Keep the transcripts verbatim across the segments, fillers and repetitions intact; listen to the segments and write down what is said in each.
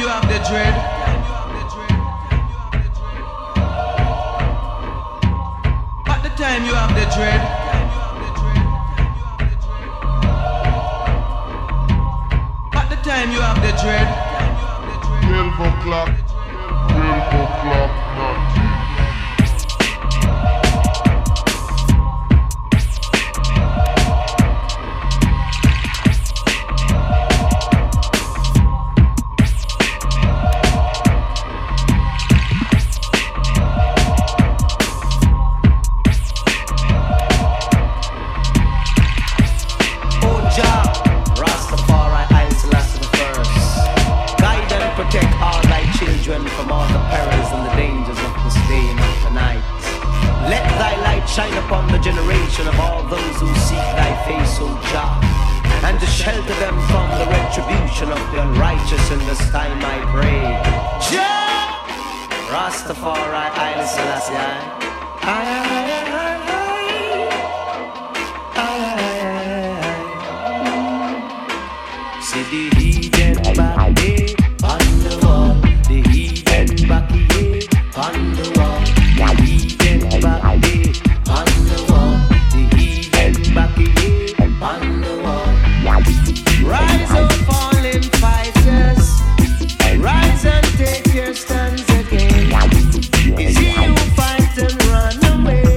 you have the dread. At the time you have the dread. At the time you have the dread. twelve o'clock, twelve o'clock, nothing. Shine upon the generation of all those who seek thy face, O Jah, and to shelter them from the retribution of the unrighteous in this time I pray. Jah! Rastafari, Haile Selassie, I, I, see the heathen back there on the wall, the heathen back here on the wall, the heathen back there. On the wall, the heathen back here on the wall. Rise up, fallen fighters. Rise and take your stands again. Is he who fight and run away?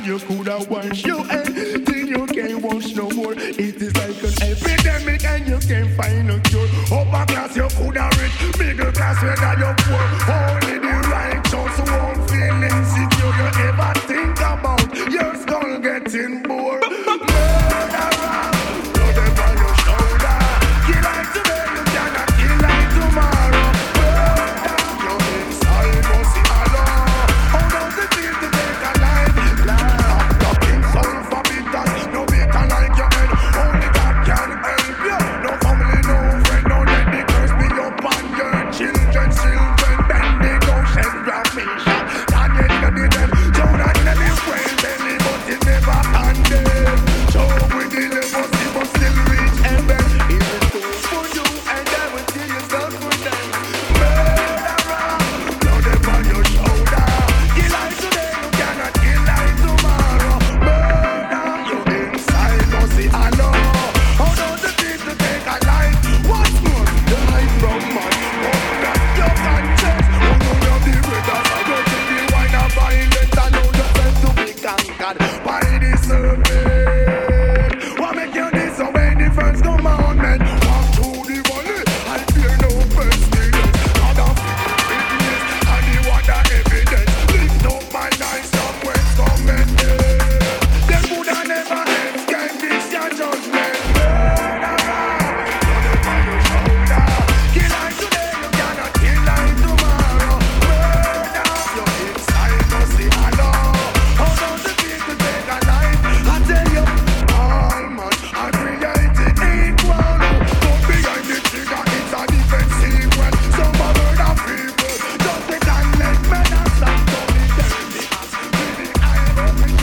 and you coulda washed your head till you can't wash no more. It is like an epidemic and you can't find a cure. Upper class you coulda rich, middle class whether you poor. Only the righteous won't feel insecure. You ever think about your skull getting bored? Murderer, blood upon your shoulder. Kill like today, you cannot kill like tomorrow. Murder, your inside must see Allah. How does it feel to take a life? Life, talking soul for bitters. No bitter like your head. Only God can help you. No family, no friend. No let the curse be upon your children. Children, bend the ocean, Ramesha. Daniel, you did them. Jonah, you did well, belly, but it never handed. Job with the level, but still reach heaven. Even though for you, and I will kill yourself for them. Murderer, blood upon your shoulder. Kill like today, you cannot kill like tomorrow. Murder, your inside must see Allah. How does it feel to take a life? What's more, the life from man? Open up your conscience. Who know you're the brothers? I go to the wine of violence. I know yourself to be conquered by the serpent. What make you disobey the first commandment? Walk through the valley and fear no pestilence. God of witness and the water evidence. Lift up my life somewhere commented. Them would have never escaped this your judgment. Murderer, blood upon your shoulder. Kill like today, you cannot kill like tomorrow. Murder, your inside must see Allah. How does it feel to take a life? I tell you, all man are created equal. Don't behind the trigger, it's a defense sequence. Some are murder people, just they can let men and stop doing dirty acts. With the eye of the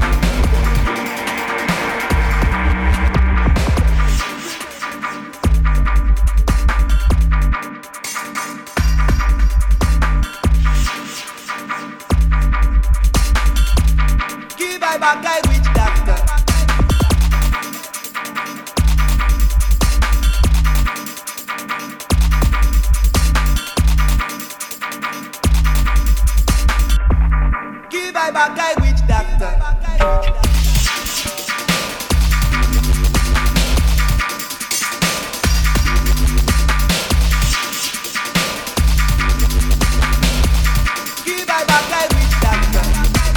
Give I back guy witch doctor. Give I back guy witch doctor. Give I back guy witch doctor.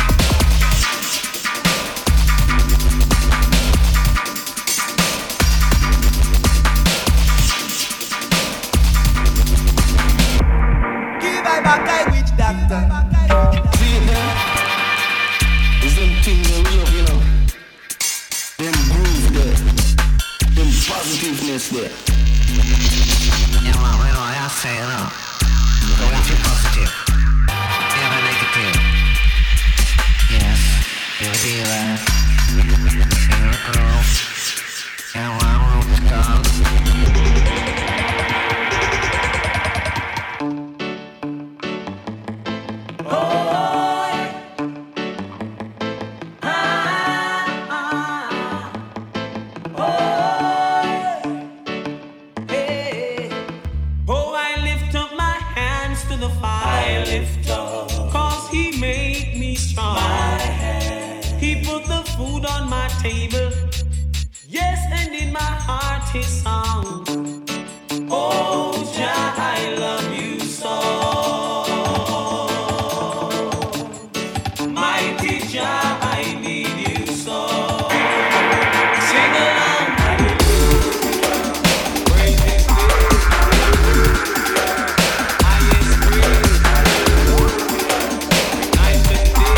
Give I back guy witch doctor. See it now? It's them things that we love, you know. Them groove there. Them positiveness there. You know, you know, I say, you know, we have to be positive, never negative. Yes, you're a dealer, you're a girl, and one room to go. Oh, I lift up my hands to the fire. I lift up, cause he made me strong. My he put the food on my table. Yes, and in my heart his song. Oh, Jah, I love you so. Mighty Jah, I need you so. Sing along. Praise his name. Highest praise. Night and day.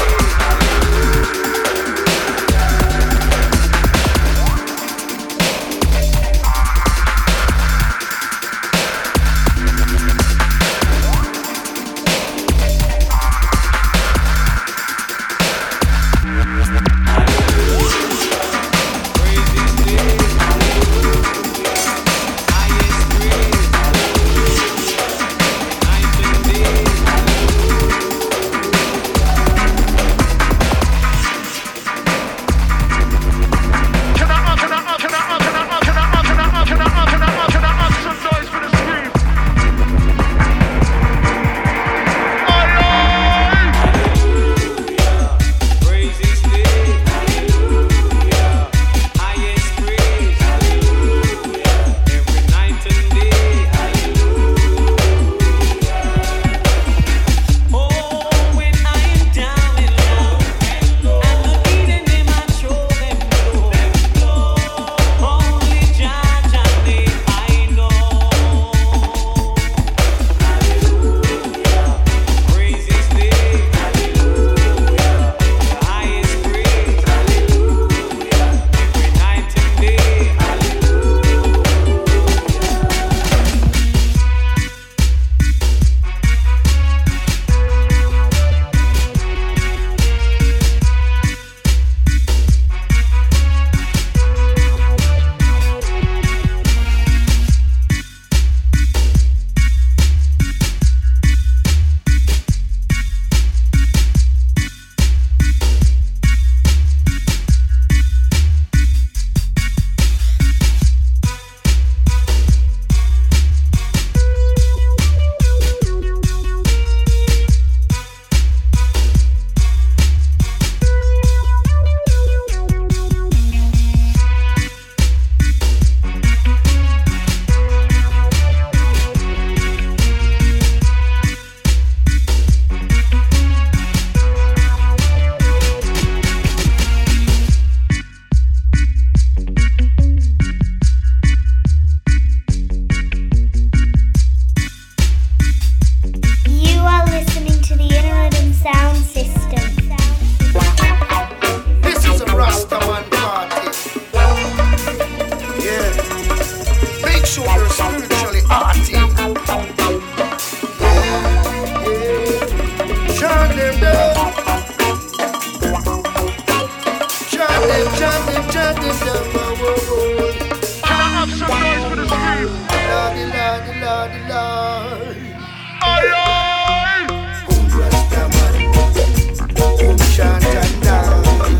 them, chant them, chant them down my world. Can I have some noise for the scream? Lordy, Lordy, Lordy, Lord. Aye, aye. Boom, Rastaman. Boom, chant and dance.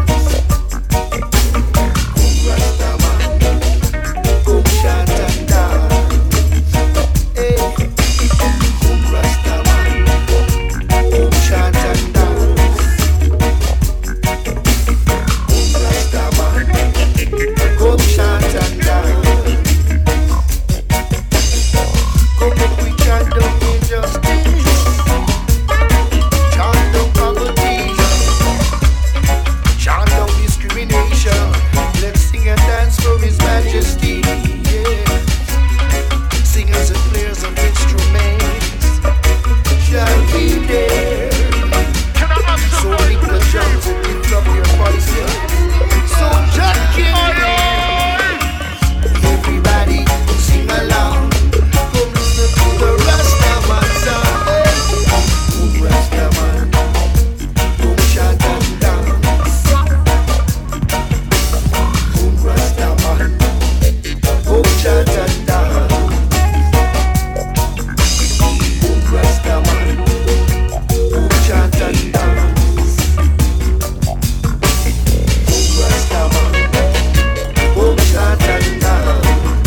Boom, Rastaman. Boom, chant and dance. Hey. Boom, Rastaman. Boom, chant and dance. Boom, Rastaman. Boom, chant and dance. Come up, we chant down injustice, chant down poverty, chant down discrimination. Let's sing and dance for His Majesty. Yeah. Singers and players of instruments shall be there. Can I have So some lick noise for the the scream? drums and lift up your voices. So Jack King, everybody sing along. Come listen to the Rastaman song. Hey. Boom Rastaman, boom chant and dance. Boom Rastaman, boom chant and dance. Boom Rastaman, boom chant and dance. Boom Rastaman, boom chant and dance.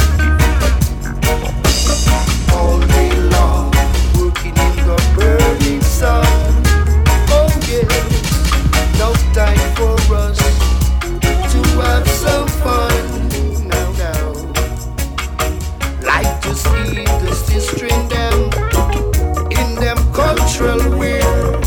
All day long, working in the burning sun. Oh yeah, no time for us to have some fun. Now, now, like to see the sister in them, in them cultural wear.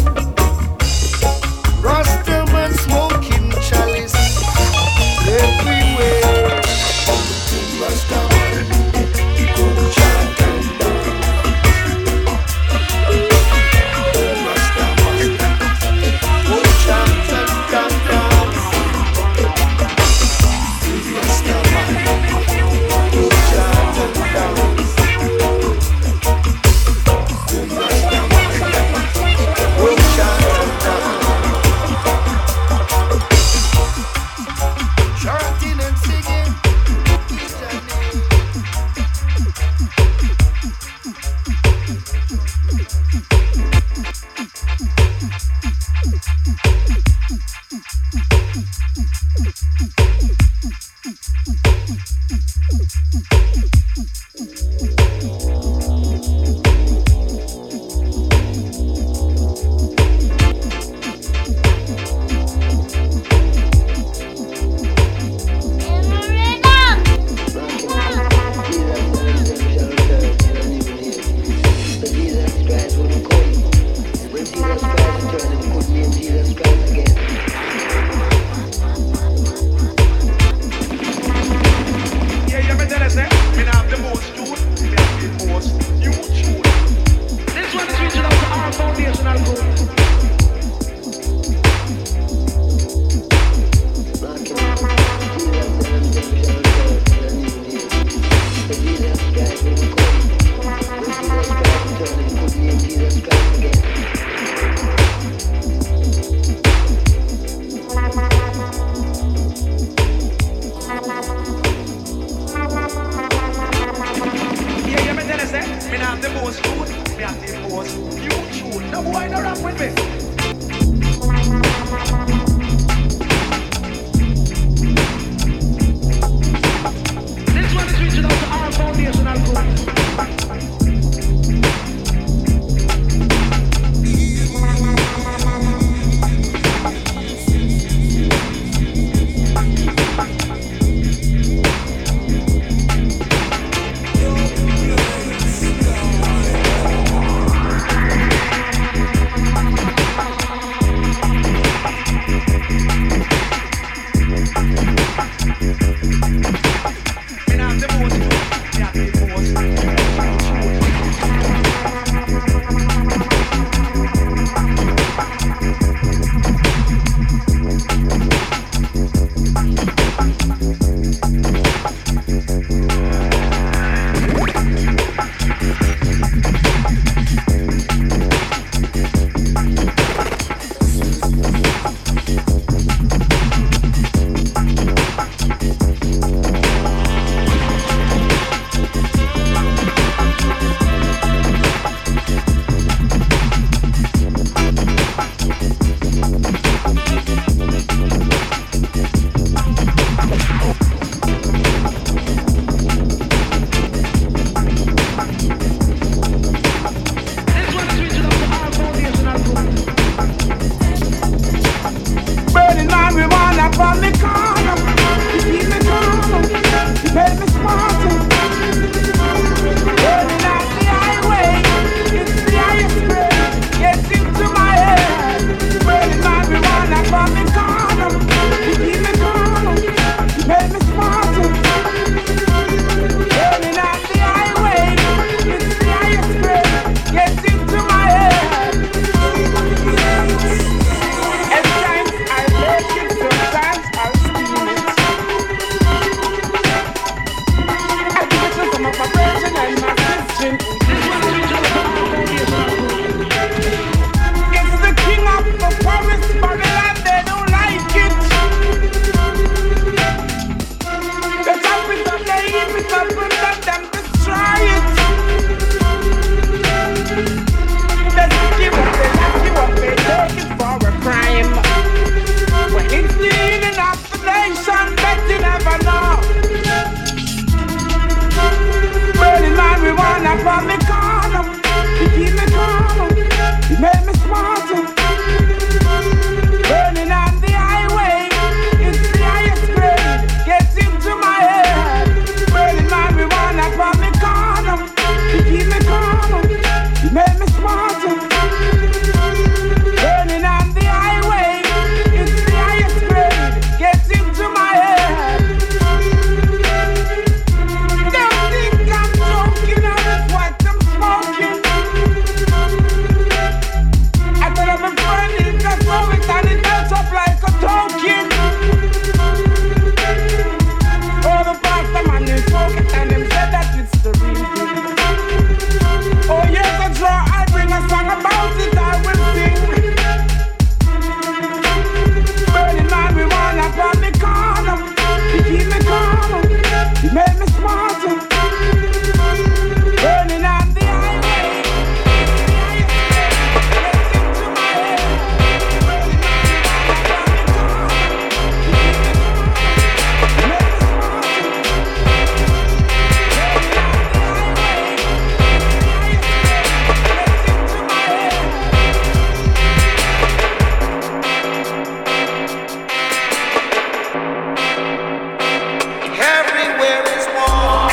Rastaman smoking chalice everywhere. Rastaman, boom chant and dance. Rastaman, boom chant and dance. upon me corner. You keep me calm, you make me smarter. Running off the highway, it's the highest grade. Gets into my head. Burning marijuana upon me corner. You keep me calm, you make me smarter. Running off the highway, it's the highest grade. Gets into my head. At times I like it, sometimes I steal it. I give it to some of my brethren and my Christian. It's the king of the forest, Babylon, they don't like it. They chop it up, they eat it up, and let them destroy it. They pick you up, they lock you up, they take it for a crime. When it's the healing of the nation, bet you never know. Burning marijuana from me corner. You keep me calm, you make me smarter. Burning on the highway, it's the highest grade. Gets into my head. Burning marijuana from me corner. You keep me calm, you make me smarter. Burning on the highway, it's the highest grade. Gets into my head. Don't think I'm joking, or it's what I'm smoking. I tell them I'm friendly, just know it and it melts up like a token. Oh, the pastor man, they smoke it and them said that it's the real thing. Oh, yes, that's right, I bring a song about it, I will sing. Burning marijuana from me corner. You keep me calm, you make me smarter. Burning on the highway, gets into my head. Burning Everywhere is war.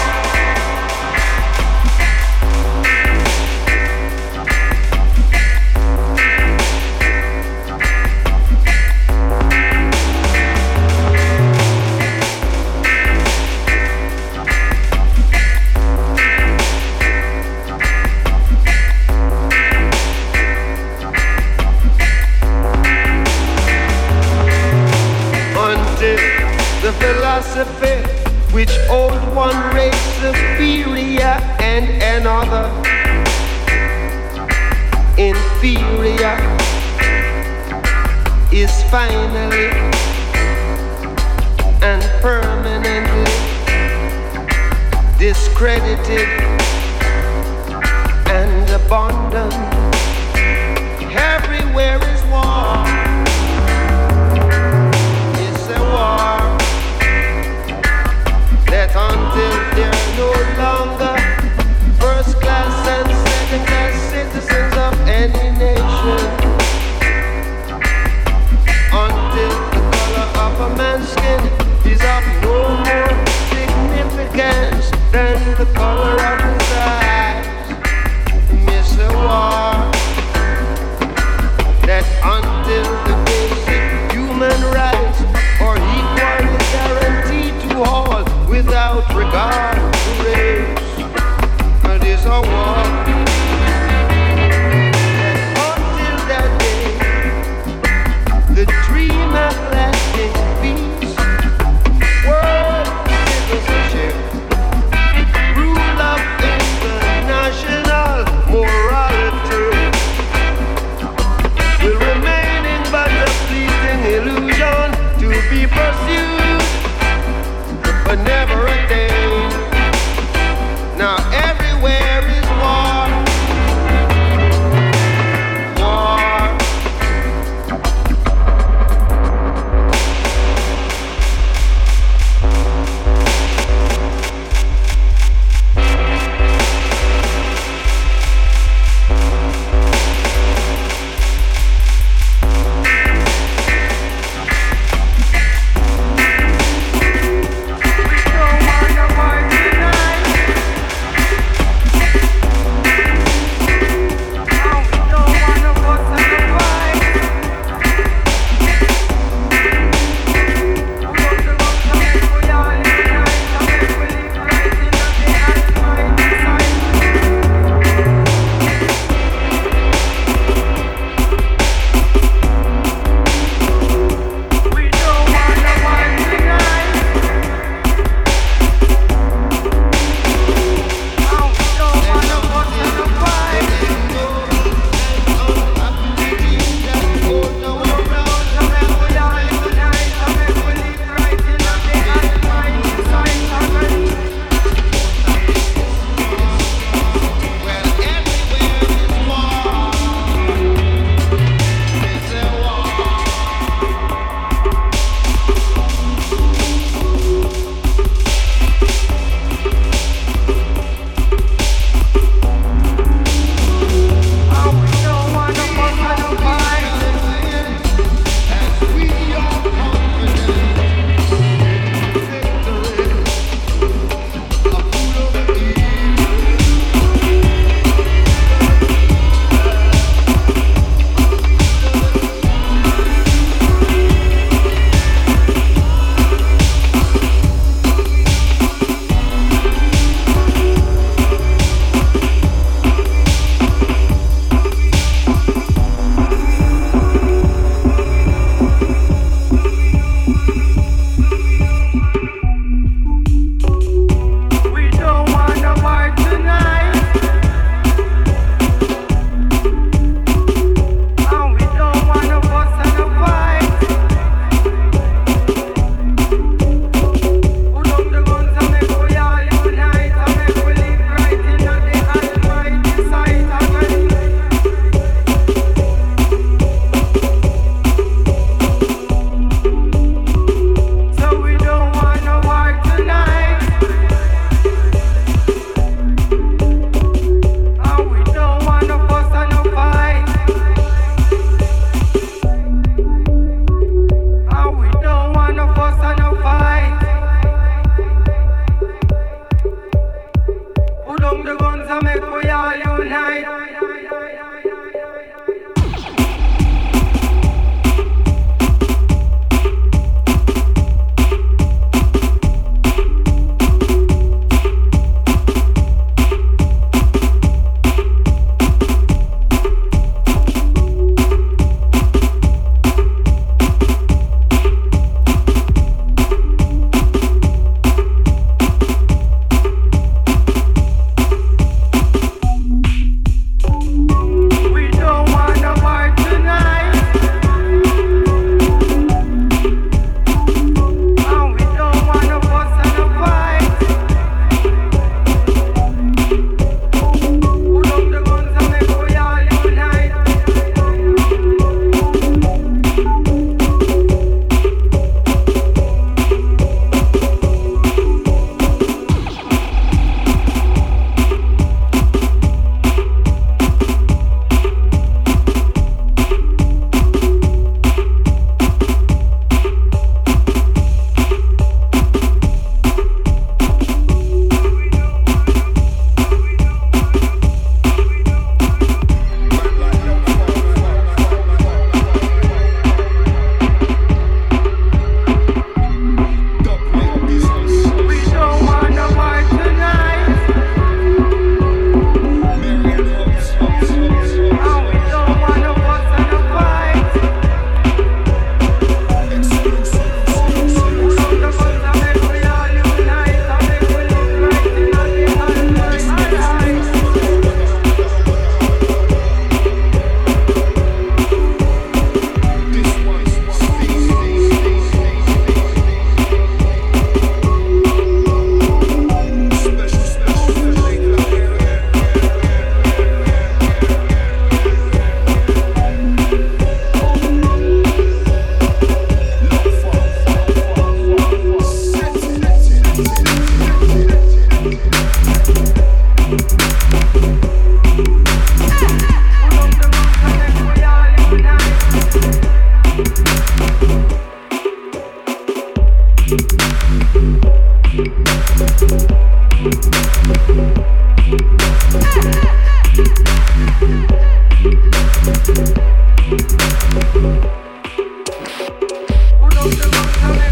Until the philosophy which owed one race superior and another inferior is finally and permanently discredited and abandoned. Everywhere is war. It's a war that until they're no longer first class and second class citizens of any nation, until the color of a man's skin is of no more significance than the color of his eyes. Miss a war.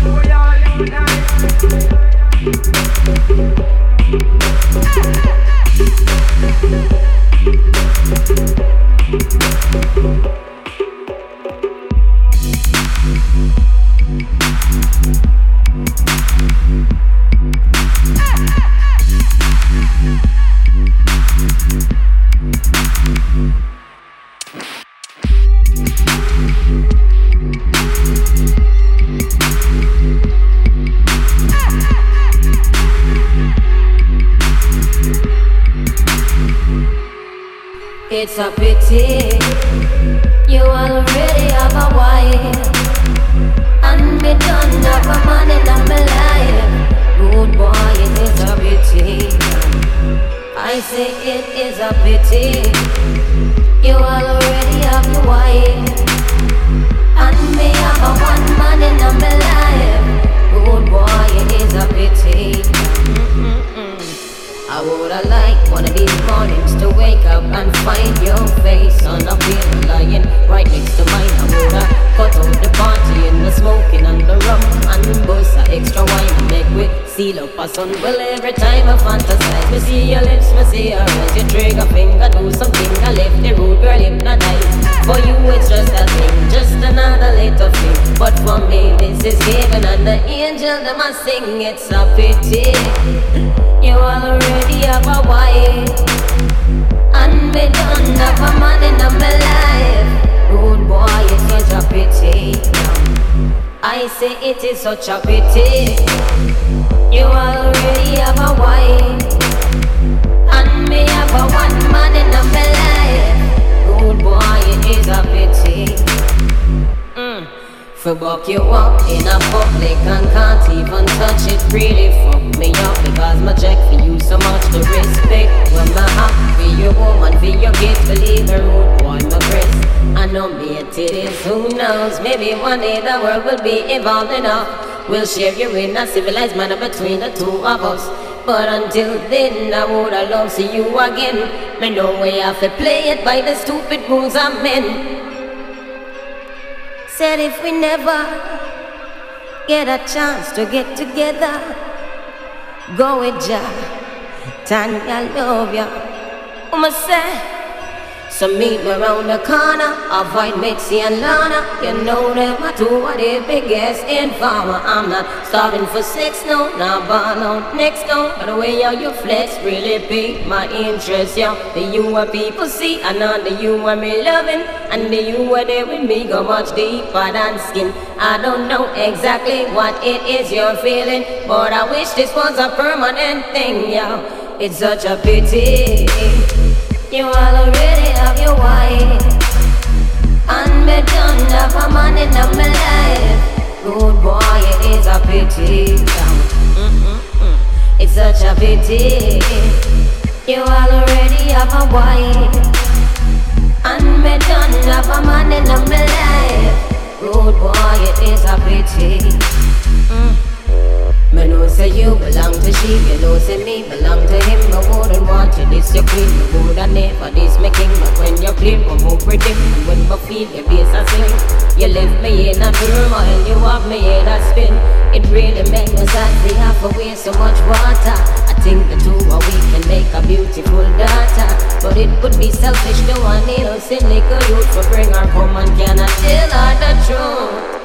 It's a pity you already have a wife, and me done have a man in my life. Good boy, it is a pity. I say it is a pity you already have a wife, and me have a one man in my life. Good boy, it is a pity. Mm-mm-mm. I woulda liked one of these mornings to wake up and find your face on a pillow lying right next to mine. I woulda cut out the party and the smoking and the rum and bust a extra wine and make we seal up a sun. Well, every time I fantasize, me see your lips, me see your eyes. You trigger finger, do something, I left the road, girl, hypnotized. For you it's just a thing, just another little thing. But for me this is heaven and the angel them a sing. It's a pity you already have a wife, and me done have a man in my life. Rude boy, it's such a pity. I say it is such a pity you already have a wife, and me have a one man in my life. Rude boy, it is a pity. Mm. For buck you up in a public and can't even touch it, really fuck me up. Because my check for you so much to respect. When my heart for your woman, for your kids, believe her rude boy, my breast. I know me it is, who knows, maybe one day the world will be evolved enough. We'll share you in a civilized manner between the two of us. But until then, I woulda loved to see you again. Me know we have to play it by the stupid rules of men. Said if we never get a chance to get together, go with ya, Tanya, love ya. I'ma say, so meet me around the corner, avoid Mitzi and Lana. You know them, I do what they biggest informer. I'm not starving for sex, no, not ball out next, no. But the way how you flex really pique my interest, yo. The you what people see, and not the you what me loving. And the you what there with me go much deeper than skin. I don't know exactly what it is you're feeling, but I wish this was a permanent thing, yo. It's such a pity you already have your wife, and me done have a man in my life. Good boy, it is a pity. Mm-mm-mm. It's such a pity you already have a wife, and me done have a man in my life. Good boy, it is a pity. Mm. Me know say you belong to she, you know say me belong to him. I wouldn't want you this your queen, you woulda never this my king. But when you play, we move with him, and when we feel your bass a sing. You left me in a turmoil, you have me in a spin. It really makes me sad, we have to waste so much water. I think the two of we can make a beautiful daughter. But it would be selfish to want innocent little youth to bring her home and cannot tell her the truth.